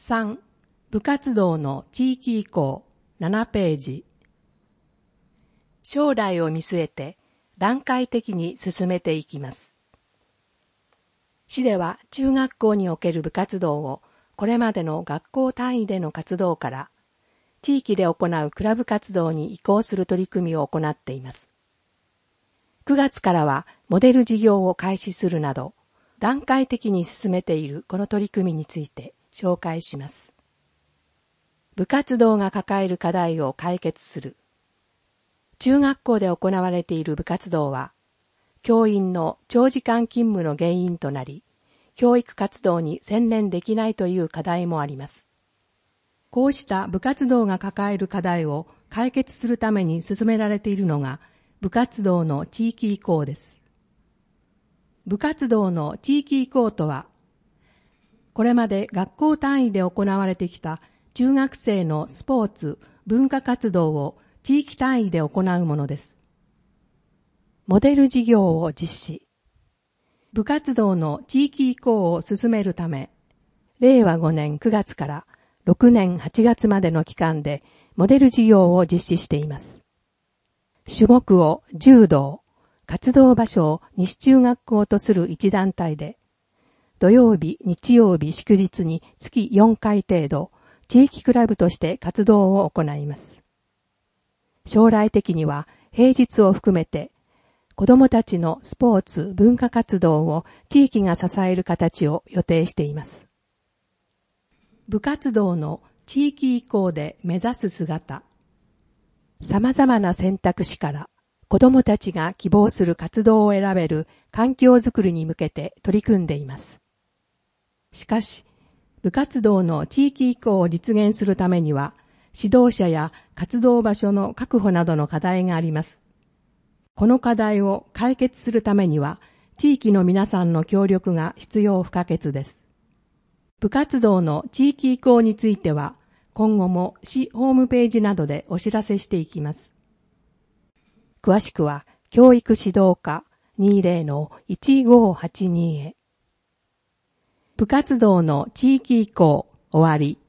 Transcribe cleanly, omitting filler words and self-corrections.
3. 部活動の地域移行7ページ。将来を見据えて段階的に進めていきます。市では中学校における部活動をこれまでの学校単位での活動から地域で行うクラブ活動に移行する取り組みを行っています。9月からはモデル事業を開始するなど段階的に進めているこの取り組みについて紹介します。部活動が抱える課題を解決する。中学校で行われている部活動は、教員の長時間勤務の原因となり、教育活動に専念できないという課題もあります。こうした部活動が抱える課題を解決するために進められているのが、部活動の地域移行です。部活動の地域移行とは、これまで学校単位で行われてきた中学生のスポーツ、文化活動を地域単位で行うものです。モデル事業を実施。部活動の地域移行を進めるため、令和5年9月から6年8月までの期間でモデル事業を実施しています。種目を柔道、活動場所を西中学校とする一団体で、土曜日、日曜日、祝日に月4回程度、地域クラブとして活動を行います。将来的には平日を含めて、子どもたちのスポーツ、文化活動を地域が支える形を予定しています。部活動の地域移行で目指す姿。様々な選択肢から子どもたちが希望する活動を選べる環境づくりに向けて取り組んでいます。しかし、部活動の地域移行を実現するためには、指導者や活動場所の確保などの課題があります。この課題を解決するためには、地域の皆さんの協力が必要不可欠です。部活動の地域移行については、今後も市ホームページなどでお知らせしていきます。詳しくは、教育指導課 20-1582 へ。部活動の地域移行終わり。